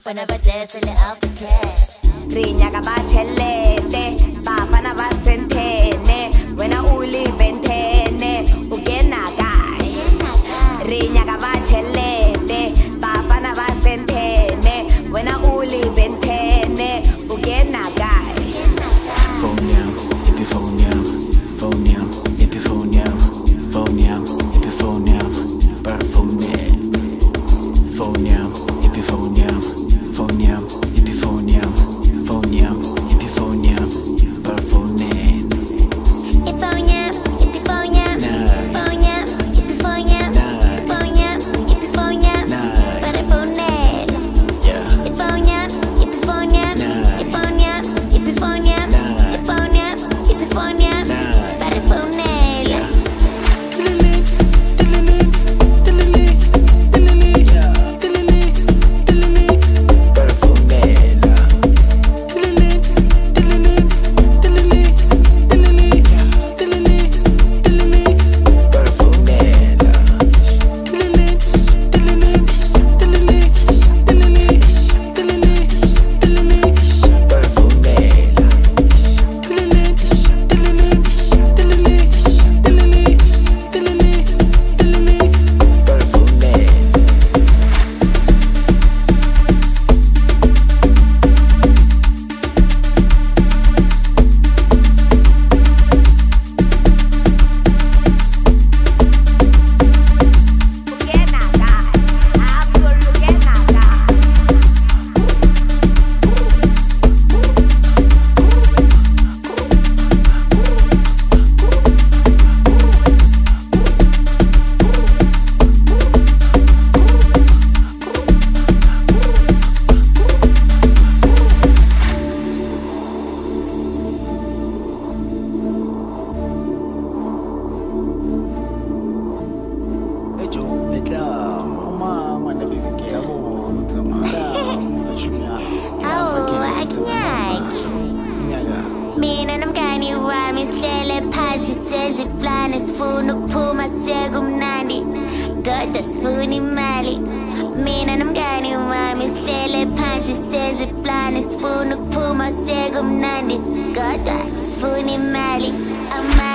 Bafana badesele aftercash. Rinyaka bachelete, bafana basentene. Wena uliventene, ugena kae. Rinyaka bachelete, bafana basentene. Wena uliventene, ugena kae. Phone yam, hippie phone yam, phone yam, hippie phone yam, phone yam, hippie phone yam, bar phone yam, phone yam, hippie phone yam, phone yam, hippie phone yam, phone yam, hippie phone yam, bar phone yam. Phone yam, hippie phone yam, phone yam, hippie phone yam, phone yam, hippie phone yam, bar phone yam. Yeah. Phone yam, hippie phone yam, phone yam, hippie phone yam, phone yam, hippie phone yam, bar phone yam. Mina nomngani wami sihlele phansi senze iplani sifuna ukuphuma sekumnandi kodwa sifuna imali. Mina nomngani wami sihlele phansi senze iplani sifuna ukuphuma sekumnandi kodwa sifuna imali.